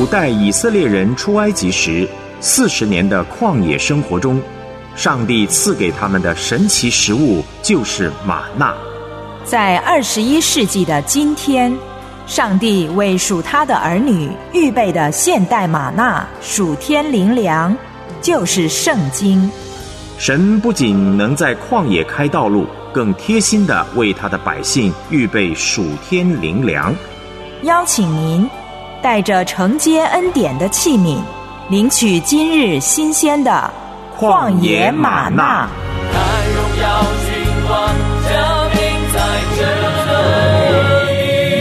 主带以色列人出埃及时40年的旷野生活中，上帝赐给他们的神奇食物就是玛纳。 在21世纪的今天，上帝为属他的儿女预备的现代玛纳属天灵粮，就是圣经。 神不仅能在旷野开道路，更贴心地为他的百姓预备属天灵粮。 邀请您带着承接恩典的器皿，领取今日新鲜的旷野玛纳。 看荣耀君王降临在这里。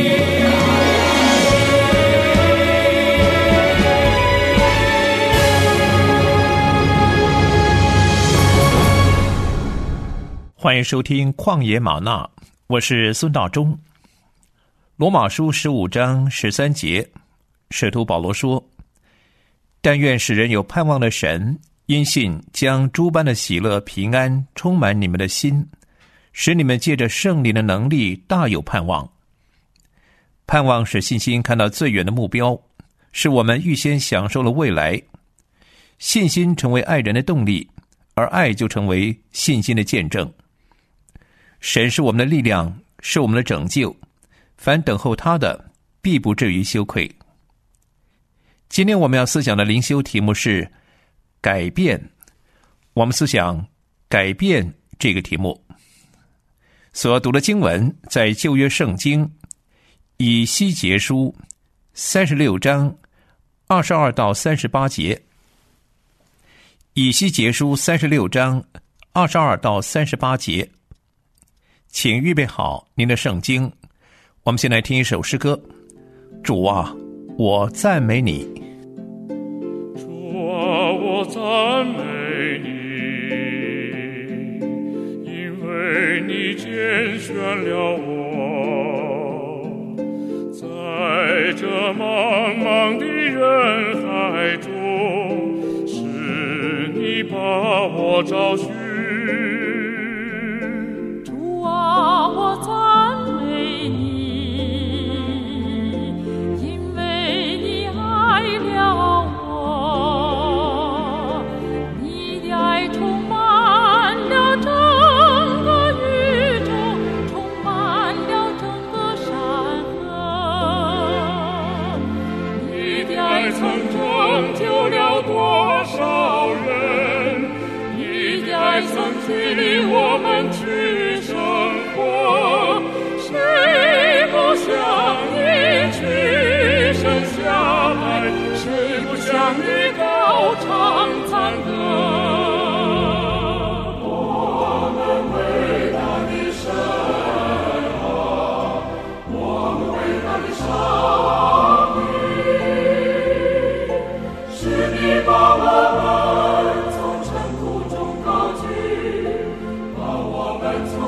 欢迎收听旷野玛纳，我是孙大中。罗马书15章13节，使徒保罗说：但愿使人有盼望的神，因信将诸般的喜乐平安充满你们的心，使你们借着圣灵的能力大有盼望。盼望使信心看到最远的目标，是我们预先享受了未来。信心成为爱人的动力，而爱就成为信心的见证。神是我们的力量，是我们的拯救，凡等候他的必不至于羞愧。今天我们要思想的灵修题目是改变。我们思想改变这个题目所要读的经文在旧约圣经以西结书36章22到38节。以西结书36章22到38节，请预备好您的圣经。我们先来听一首诗歌。主啊，我赞美你。 主啊，我赞美你，因为你拣选了我，在这茫茫的人海中，是你把我找寻。 主啊，我赞美你，因为你爱了我，你的爱充满了整个宇宙，充满了整个山河，你的爱曾拯救了多少人，你的爱曾驱离我们去生活，谁不向你屈身下拜，谁不向你高唱赞歌。我们伟大的神啊，我们伟大的上帝，是你把我们从尘土中高举，把我们从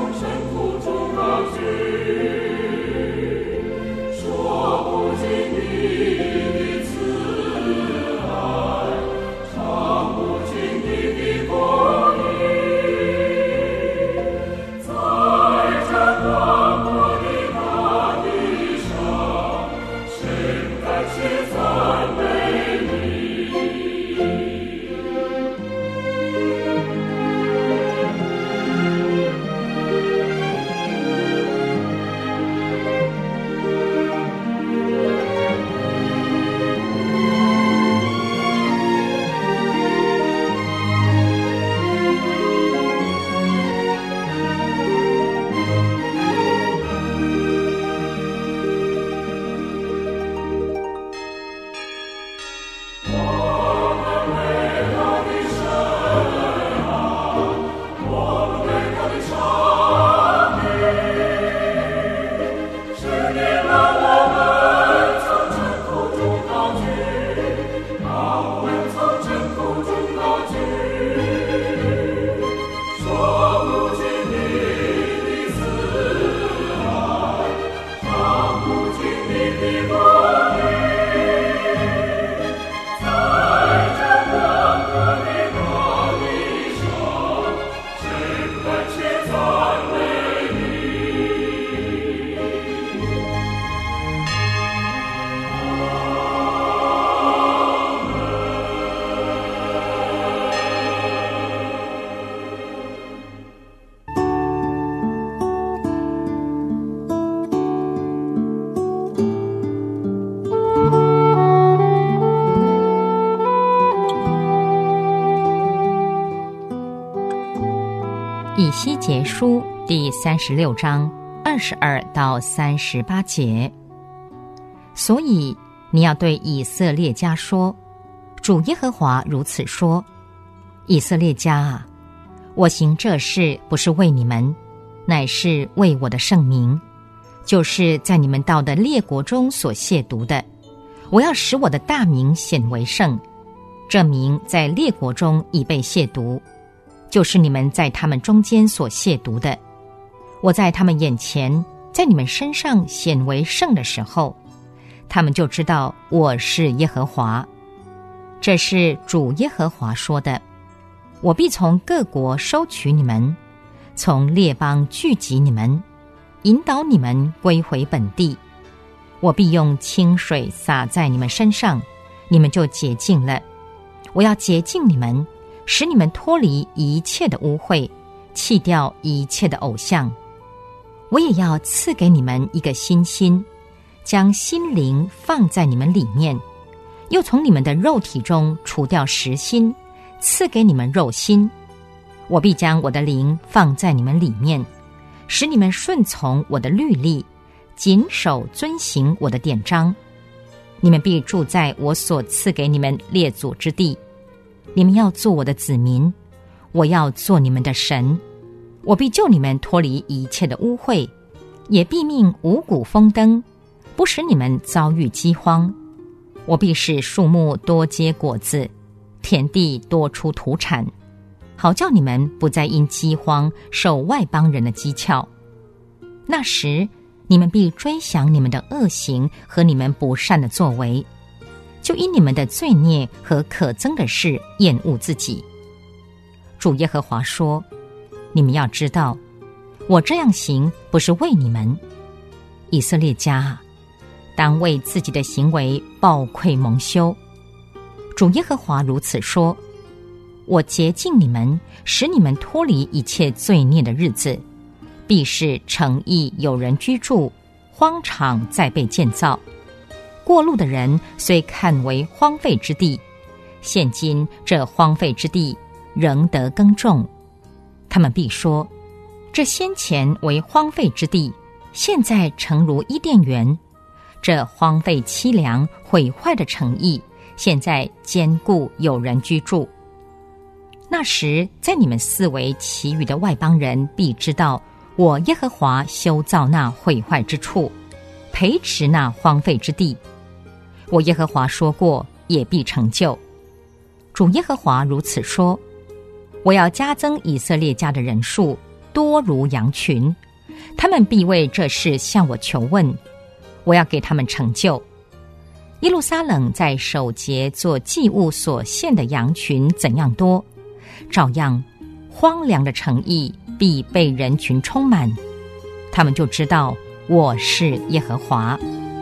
以西结书第36章22到38节。所以你要对以色列家说，主耶和华如此说：以色列家啊，我行这事不是为你们，乃是为我的圣名，就是在你们到的列国中所亵渎的，我要使我的大名显为圣。这名在列国中已被亵渎，就是你们在他们中间所亵渎的。我在他们眼前，在你们身上显为圣的时候，他们就知道我是耶和华。这是主耶和华说的：我必从各国收取你们，从列邦聚集你们，引导你们归回本地。我必用清水洒在你们身上，你们就洁净了。我要洁净你们，使你们脱离一切的污秽，弃掉一切的偶像。我也要赐给你们一个新心，将心灵放在你们里面，又从你们的肉体中除掉实心，赐给你们肉心。我必将我的灵放在你们里面，使你们顺从我的律例，谨守遵行我的典章。你们必住在我所赐给你们列祖之地，你们要做我的子民，我要做你们的神。我必救你们脱离一切的污秽，也必命五谷丰登，不使你们遭遇饥荒。我必使树木多结果子，田地多出土产，好叫你们不再因饥荒受外邦人的讥诮。那时你们必追想你们的恶行和你们不善的作为，就因你们的罪孽和可憎的事厌恶自己。主耶和华说：你们要知道，我这样行不是为你们。以色列家啊，当为自己的行为抱愧蒙羞。主耶和华如此说：我洁净你们，使你们脱离一切罪孽的日子，必是城邑有人居住，荒场再被建造。过路的人虽看为荒废之地，现今这荒废之地仍得耕种。他们必说：这先前为荒废之地，现在诚如伊甸园。这荒废凄凉毁坏的城邑，现在坚固有人居住。那时，在你们四围其余的外邦人必知道，我耶和华修造那毁坏之处，培植那荒废之地。我耶和华说过，也必成就。主耶和华如此说：我要加增以色列家的人数，多如羊群，他们必为这事向我求问，我要给他们成就。耶路撒冷在守节做祭物所献的羊群怎样多，照样荒凉的城邑必被人群充满，他们就知道我是耶和华。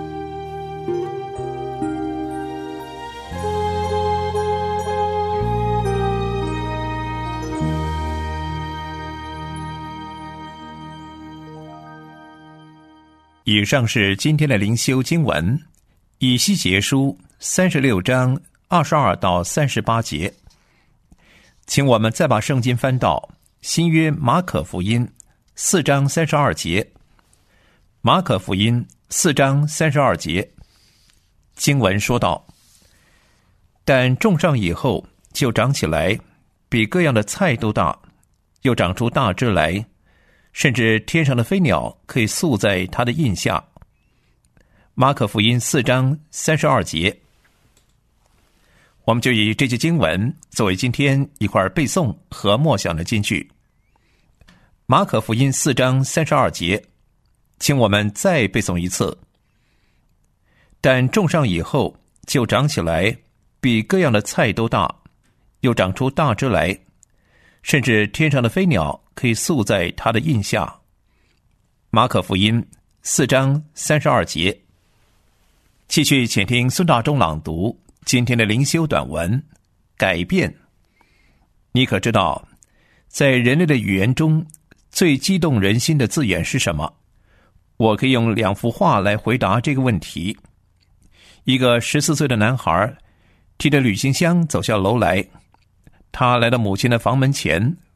以上是今天的灵修经文，以西结书36章22到38节。请我们再把圣经翻到新约马可福音4章32节。马可福音4章32节，经文说道：但种上以后就长起来，比各样的菜都大，又长出大枝来，甚至天上的飞鸟可以宿在它的荫下。马可福音4章32节，我们就以这节经文作为今天一块背诵和默想的金句。马可福音4章32节，请我们再背诵一次。但种上以后就长起来，比各样的菜都大，又长出大枝来，甚至天上的飞鸟可以宿在它的荫下。马可福音4章32节。继续请听孙大中朗读今天的灵修短文，改变。你可知道，在人类的语言中，最激动人心的字眼是什么？我可以用2幅画来回答这个问题。一个14岁的男孩提着旅行箱走下楼来，他来到母亲的房门前，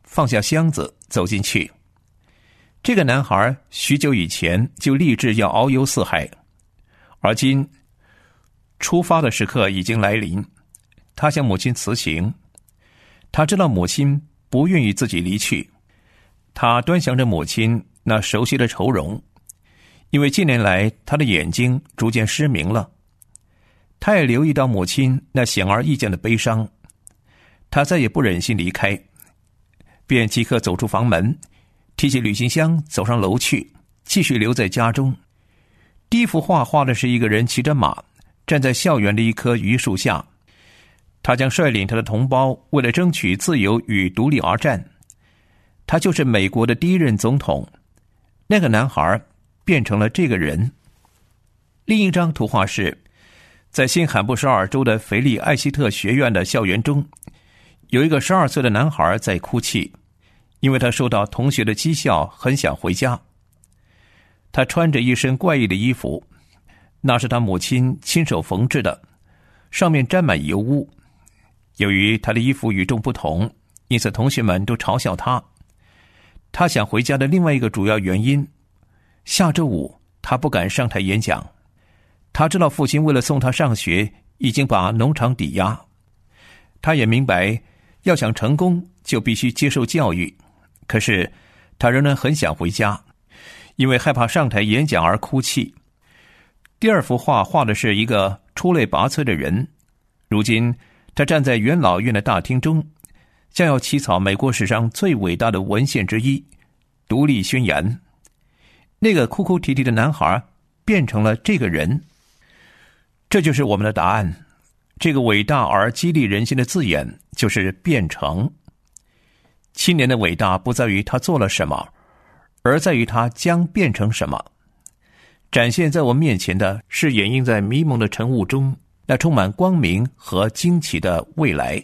放下箱子走进去。这个男孩许久以前就立志要遨游四海，而今出发的时刻已经来临。他向母亲辞行，他知道母亲不愿意自己离去。他端详着母亲那熟悉的愁容，因为近年来他的眼睛逐渐失明了。他也留意到母亲那显而易见的悲伤，他再也不忍心离开，便即刻走出房门，提起旅行箱走上楼去，继续留在家中。第一幅画画的是一个人骑着马站在校园的一棵榆树下，他将率领他的同胞为了争取自由与独立而战。他就是美国的第一任总统。那个男孩变成了这个人。另一张图画是在新罕布什尔州的菲利艾希特学院的校园中，有一个12岁的男孩在哭泣，因为他受到同学的讥笑，很想回家。他穿着一身怪异的衣服，那是他母亲亲手缝制的，上面沾满油污。由于他的衣服与众不同，因此同学们都嘲笑他。他想回家的另外一个主要原因，下周五他不敢上台演讲。他知道父亲为了送他上学已经把农场抵押。他也明白要想成功就必须接受教育，可是他仍然很想回家，因为害怕上台演讲而哭泣。第二幅画画的是一个出类拔萃的人，如今他站在元老院的大厅中，将要起草美国史上最伟大的文献之一《独立宣言》。那个哭哭啼啼的男孩变成了这个人。这就是我们的答案。这个伟大而激励人心的字眼就是变成。青年的伟大不在于他做了什么，而在于他将变成什么。展现在我面前的是掩映在迷蒙的晨雾中那充满光明和惊奇的未来。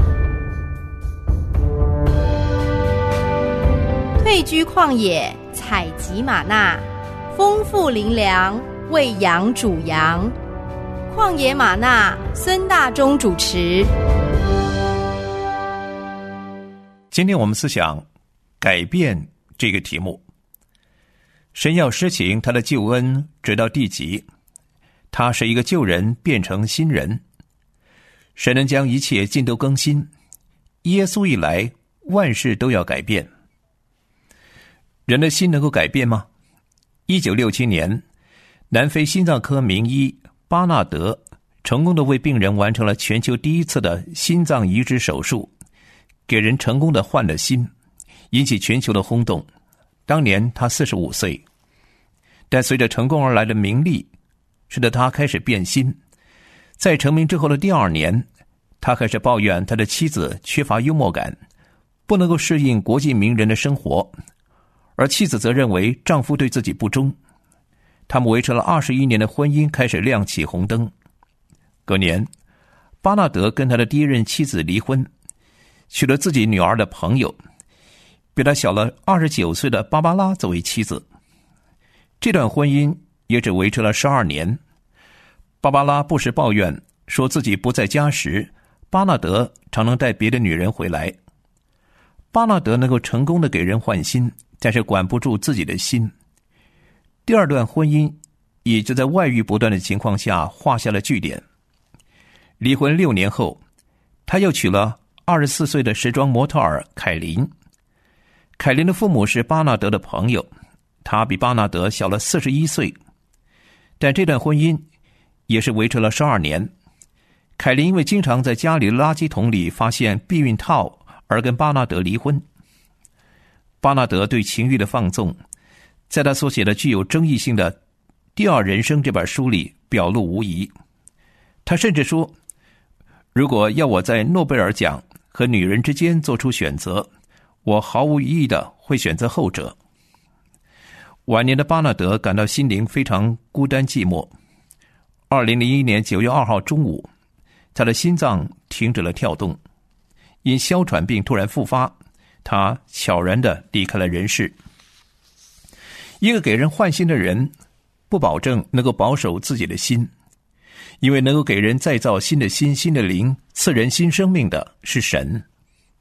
退居旷野，采集玛纳，丰富灵粮，喂养主羊。旷野玛纳，孙大中主持。 今天我们思想改变这个题目。神要施行他的救恩直到地极，他是一个旧人变成新人。神能将一切尽都更新，耶稣一来，万事都要改变。人的心能够改变吗？1967年，南非心脏科名医巴纳德成功地为病人完成了全球第一次的心脏移植手术，给人成功地换了心，引起全球的轰动。当年他45岁，但随着成功而来的名利，使得他开始变心。在成名之后的第2年，他开始抱怨他的妻子缺乏幽默感，不能够适应国际名人的生活，而妻子则认为丈夫对自己不忠。他们维持了21年的婚姻开始亮起红灯。隔年，巴纳德跟他的第一任妻子离婚，娶了自己女儿的朋友，比他小了29岁的芭芭拉作为妻子。这段婚姻也只维持了12年。芭芭拉不时抱怨说自己不在家时，巴纳德常能带别的女人回来。巴纳德能够成功的给人换心，但是管不住自己的心。第2段婚姻也就在外遇不断的情况下画下了句点。离婚6年后，他又娶了24岁的时装模特儿凯琳。凯琳的父母是巴纳德的朋友，他比巴纳德小了41岁。但这段婚姻也是维持了12年。凯琳因为经常在家里的垃圾桶里发现避孕套而跟巴纳德离婚。巴纳德对情欲的放纵，在他所写的具有争议性的《第2人生》这本书里表露无遗。他甚至说，如果要我在诺贝尔奖和女人之间做出选择，我毫无疑义的会选择后者。晚年的巴纳德感到心灵非常孤单寂寞。2001年9月2号中午，他的心脏停止了跳动，因哮喘病突然复发，他悄然地离开了人世。一个给人换心的人，不保证能够保守自己的心，因为能够给人再造新的心、新的灵，赐人新生命的是神。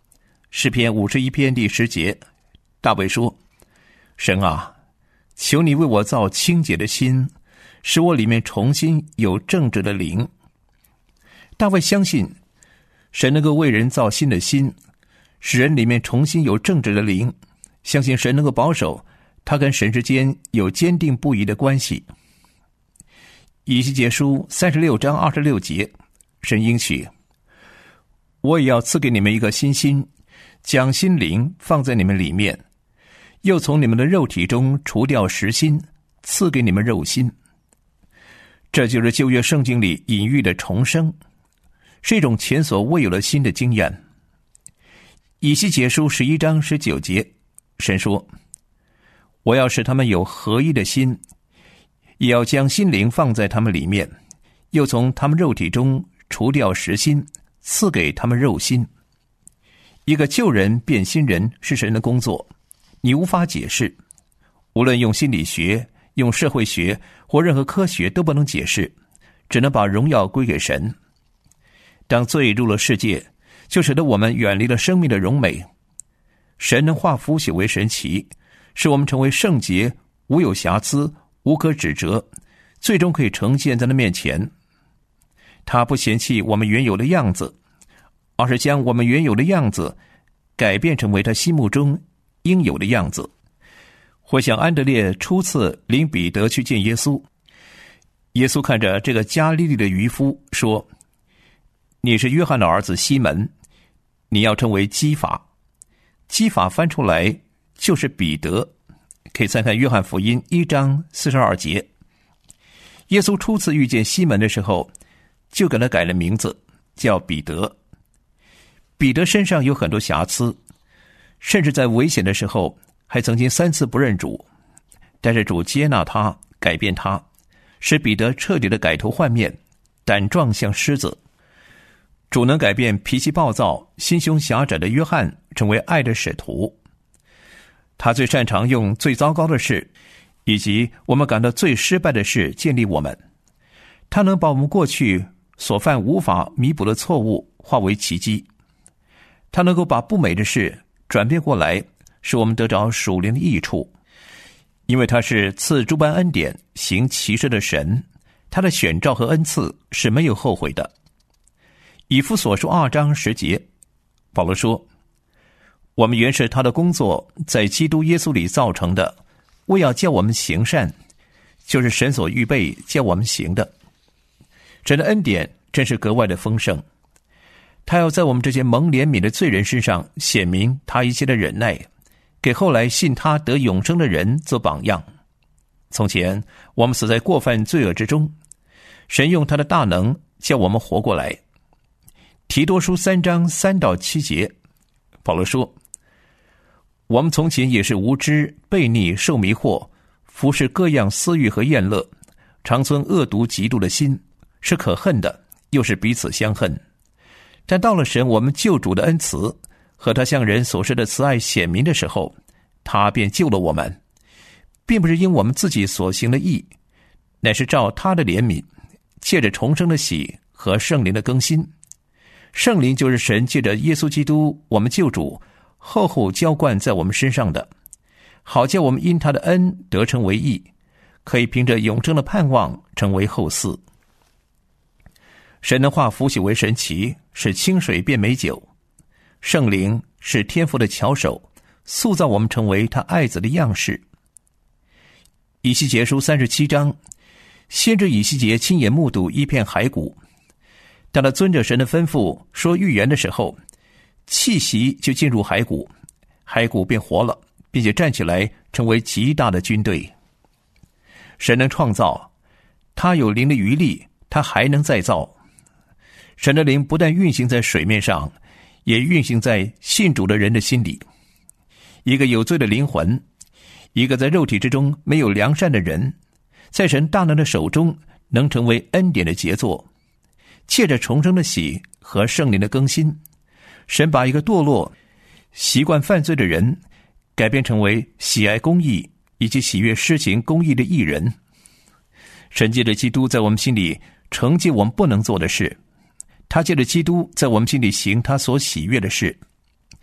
诗篇51篇第10节，大卫说：神啊，求你为我造清洁的心，使我里面重新有正直的灵。大卫相信神能够为人造新的心，使人里面重新有正直的灵，相信神能够保守他跟神之间有坚定不移的关系。以西结书36章26节，神应许：我也要赐给你们一个新心，将心灵放在你们里面，又从你们的肉体中除掉实心，赐给你们肉心。这就是旧约圣经里隐喻的重生，是一种前所未有的新的经验。以西结书11章19节，神说：我要使他们有合一的心，也要将心灵放在他们里面，又从他们肉体中除掉实心，赐给他们肉心。一个旧人变新人是神的工作，你无法解释，无论用心理学、用社会学或任何科学都不能解释，只能把荣耀归给神。当罪入了世界，就使得我们远离了生命的荣美。神能化腐朽为神奇，使我们成为圣洁，无有瑕疵，无可指责，最终可以呈现在他面前。他不嫌弃我们原有的样子，而是将我们原有的样子改变成为他心目中应有的样子。回想安德烈初次领彼得去见耶稣，耶稣看着这个加利利的渔夫说：你是约翰的儿子西门，你要称为基法。基法翻出来就是彼得，可以参看约翰福音1章42节。耶稣初次遇见西门的时候，就给他改了名字，叫彼得。彼得身上有很多瑕疵，甚至在危险的时候还曾经3次不认主，但是主接纳他，改变他，使彼得彻底的改头换面，胆壮像狮子。主能改变脾气暴躁、心胸狭窄的约翰成为爱的使徒。他最擅长用最糟糕的事以及我们感到最失败的事建立我们。他能把我们过去所犯无法弥补的错误化为奇迹。他能够把不美的事转变过来，使我们得着属灵的益处。因为他是赐诸般恩典、行奇事的神，他的选召和恩赐是没有后悔的。以弗所书2章10节，保罗说：我们原是他的工作，在基督耶稣里造成的，为要叫我们行善，就是神所预备叫我们行的。神的恩典真是格外的丰盛，他要在我们这些蒙怜悯的罪人身上显明他一切的忍耐，给后来信他得永生的人做榜样。从前我们死在过犯罪恶之中，神用他的大能叫我们活过来。提多书3章3到7节，保罗说：我们从前也是无知、悖逆、受迷惑，服侍各样私欲和厌乐，常存恶毒嫉妒的心，是可恨的，又是彼此相恨。但到了神我们救主的恩慈和他向人所施的慈爱显明的时候，他便救了我们，并不是因我们自己所行的义，乃是照他的怜悯，借着重生的喜和圣灵的更新。圣灵就是神借着耶稣基督我们救主厚厚浇灌在我们身上的，好叫我们因他的恩得成为义，可以凭着永生的盼望成为后嗣。神能化腐朽为神奇，使清水变美酒。圣灵是天父的巧手，塑造我们成为他爱子的样式。以西结书37章，先知以西结亲眼目睹一片骸骨，当他遵着神的吩咐说预言的时候，气息就进入骸骨，骸骨变活了，并且站起来成为极大的军队。神能创造，他有灵的余力，他还能再造。神的灵不但运行在水面上，也运行在信主的人的心里。一个有罪的灵魂，一个在肉体之中没有良善的人，在神大能的手中能成为恩典的杰作。借着重生的喜和圣灵的更新，神把一个堕落、习惯犯罪的人改变成为喜爱公义以及喜悦施行公义的义人。神借着基督在我们心里成就我们不能做的事，他借着基督在我们心里行他所喜悦的事。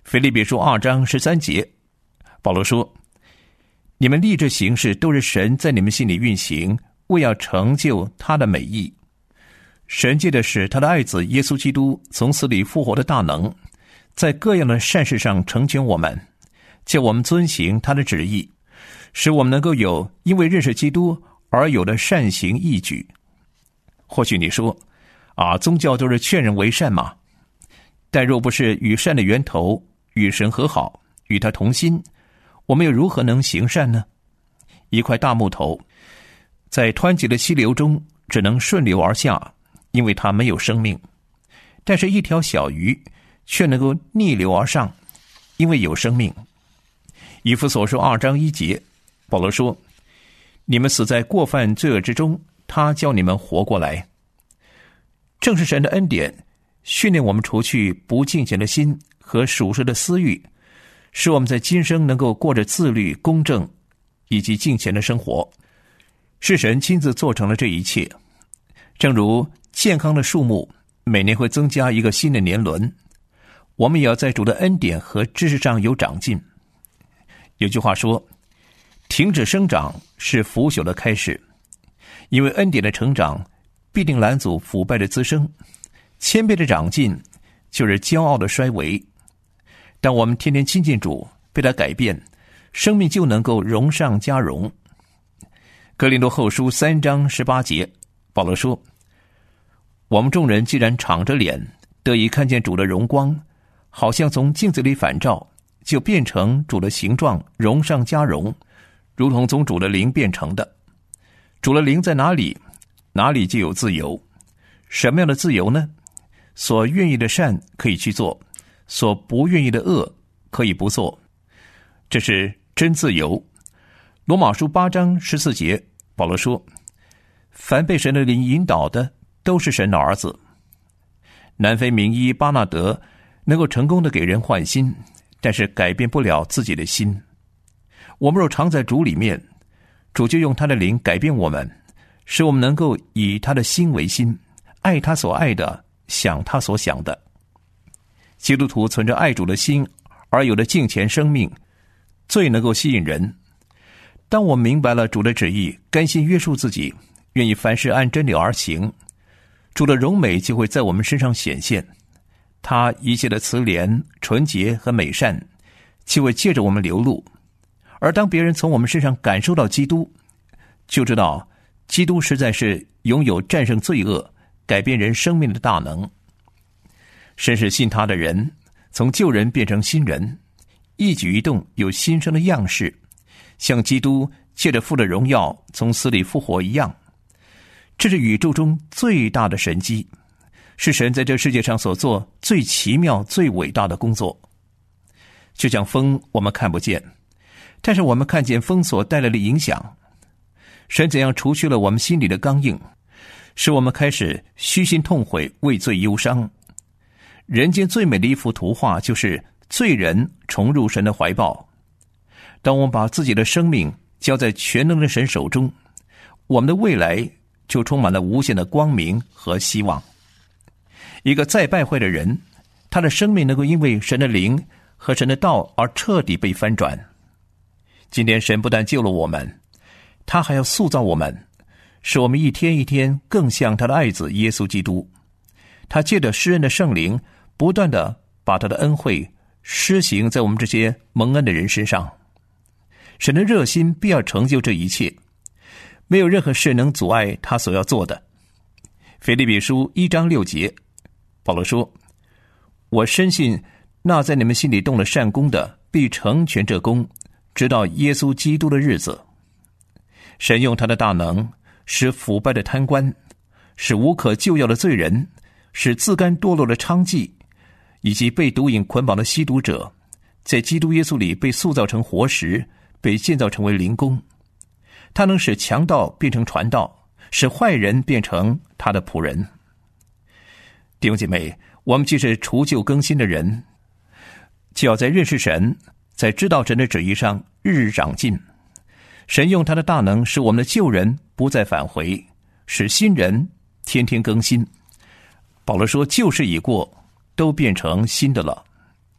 腓立比书2章13节，保罗说：你们立志行事，都是神在你们心里运行，为要成就他的美意。神借的是他的爱子耶稣基督从死里复活的大能，在各样的善事上成全我们，叫我们遵行他的旨意，使我们能够有因为认识基督而有的善行义举。或许你说宗教都是劝人为善嘛，但若不是与善的源头，与神和好，与他同心，我们又如何能行善呢？一块大木头在湍急的溪流中只能顺流而下，因为它没有生命，但是一条小鱼却能够逆流而上，因为有生命。以弗所书2章1节，保罗说：你们死在过犯罪恶之中，他叫你们活过来。正是神的恩典训练我们除去不敬虔的心和属世的私欲，使我们在今生能够过着自律、公正以及敬虔的生活。是神亲自做成了这一切。正如健康的树木每年会增加一个新的年轮，我们也要在主的恩典和知识上有长进。有句话说，停止生长是腐朽的开始，因为恩典的成长必定拦阻腐败的滋生，谦卑的长进就是骄傲的衰微。当我们天天亲近主，被他改变，生命就能够荣上加荣。哥林多后书3章18节，保罗说：我们众人既然敞着脸，得以看见主的荣光，好像从镜子里反照，就变成主的形状，荣上加荣，如同从主的灵变成的。主的灵在哪里，哪里就有自由。什么样的自由呢？所愿意的善可以去做，所不愿意的恶可以不做，这是真自由。罗马书8章14节，保罗说：凡被神的灵引导的，都是神的儿子。南非名医巴纳德能够成功的给人换心，但是改变不了自己的心。我们若常在主里面，主就用他的灵改变我们，使我们能够以他的心为心，爱他所爱的，想他所想的。基督徒存着爱主的心而有的敬虔生命，最能够吸引人。当我们明白了主的旨意，甘心约束自己，愿意凡事按真理而行，主的荣美就会在我们身上显现。他一切的慈怜、纯洁和美善就会借着我们流露。而当别人从我们身上感受到基督，就知道基督实在是拥有战胜罪恶、改变人生命的大能。神使信他的人从旧人变成新人，一举一动有新生的样式，像基督借着父的荣耀从死里复活一样。这是宇宙中最大的神迹，是神在这世界上所做最奇妙、最伟大的工作。就像风，我们看不见，但是我们看见风所带来的影响。神怎样除去了我们心里的刚硬，使我们开始虚心痛悔、畏罪忧伤。人间最美的一幅图画，就是罪人重入神的怀抱。当我们把自己的生命交在全能的神手中，我们的未来就充满了无限的光明和希望。一个再败坏的人，他的生命能够因为神的灵和神的道而彻底被翻转。今天神不但救了我们，他还要塑造我们，使我们一天一天更像他的爱子耶稣基督。他借着施恩的圣灵，不断地把他的恩惠施行在我们这些蒙恩的人身上。神的热心必要成就这一切，没有任何事能阻碍他所要做的。腓立比书1章6节，保罗说：我深信那在你们心里动了善功的，必成全这功，直到耶稣基督的日子。神用他的大能，使腐败的贪官，使无可救药的罪人，使自甘堕落的娼妓，以及被毒瘾捆绑的吸毒者，在基督耶稣里被塑造成活石，被建造成为灵宫。他能使强盗变成传道，使坏人变成他的仆人。弟兄姐妹，我们既是除旧更新的人，就要在认识神、在知道神的旨意上日日长进。神用他的大能使我们的旧人不再返回，使新人天天更新。保罗说，旧事已过，都变成新的了。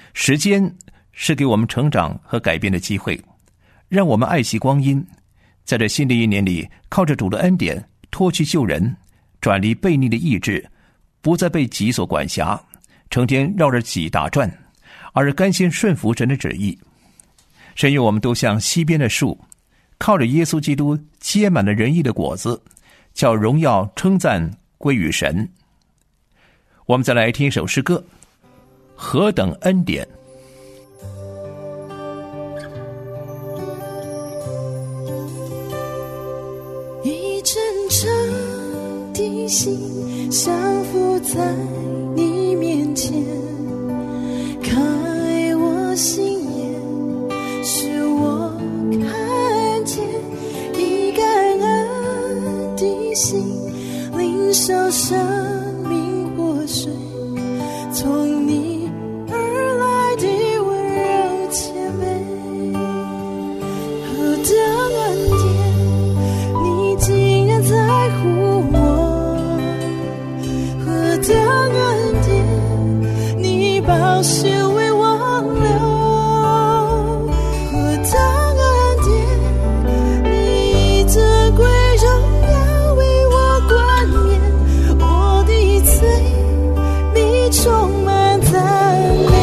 时间是给我们成长和改变的机会，让我们爱惜光阴，在这新的一年里，靠着主的恩典脱去旧人，转离悖逆的意志，不再被己所管辖，成天绕着己打转，而是甘心顺服神的旨意。神愿我们都像西边的树，靠着耶稣基督结满了仁义的果子，叫荣耀称赞归于神。我们再来听一首诗歌，何等恩典。 一真诚的心降服在你面前，开我心眼，使我看见一感恩的心，领受生命活水，从你而来的温柔谦卑。何等恩典，你竟然在乎我，何等恩典，你宝血为我流，何等恩典，你珍贵荣耀为我冠冕，我的罪你充满赞美。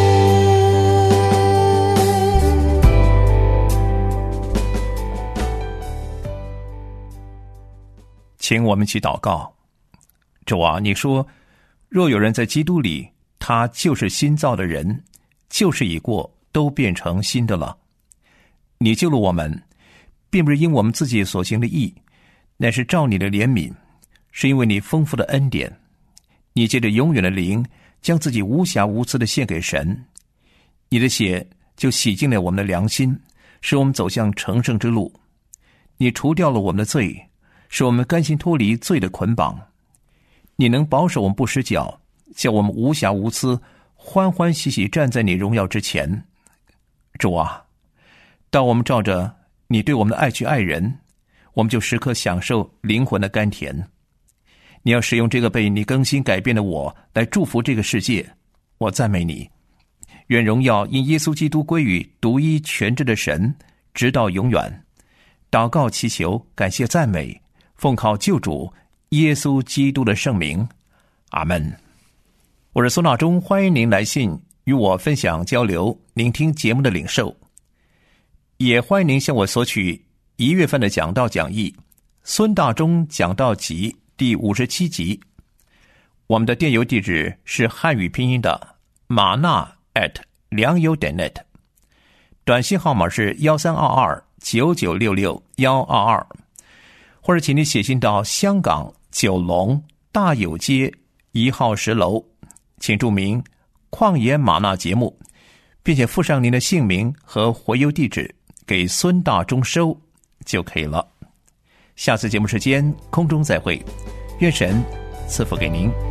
请我们去祷告。主啊，你说若有人在基督里，他就是新造的人，旧事已过，都变成新的了。你救了我们，并不是因我们自己所行的义，乃是照你的怜悯，是因为你丰富的恩典。你借着永远的灵，将自己无瑕无疵的献给神，你的血就洗净了我们的良心，使我们走向成圣之路。你除掉了我们的罪，使我们甘心脱离罪的捆绑。你能保守我们不失脚，叫我们无瑕无疵，欢欢喜喜站在你荣耀之前。主啊，当我们照着你对我们的爱去爱人，我们就时刻享受灵魂的甘甜。你要使用这个被你更新改变的我来祝福这个世界，我赞美你。愿荣耀因耶稣基督归于独一全知的神，直到永远。祷告祈求，感谢赞美，奉靠救主耶稣基督的圣名，阿们。我是苏纳中，欢迎您来信与我分享交流，聆听节目的领受，也欢迎您向我索取1月份的讲道讲义，孙大中讲道集第57集。我们的电邮地址是汉语拼音的玛纳@良友.net，短信号码是1322-9966-122，或者请你写信到香港九龙大有街1号10楼，请注明旷野玛纳节目，并且附上您的姓名和回邮地址给孙大中收就可以了。下次节目时间空中再会，愿神赐福给您。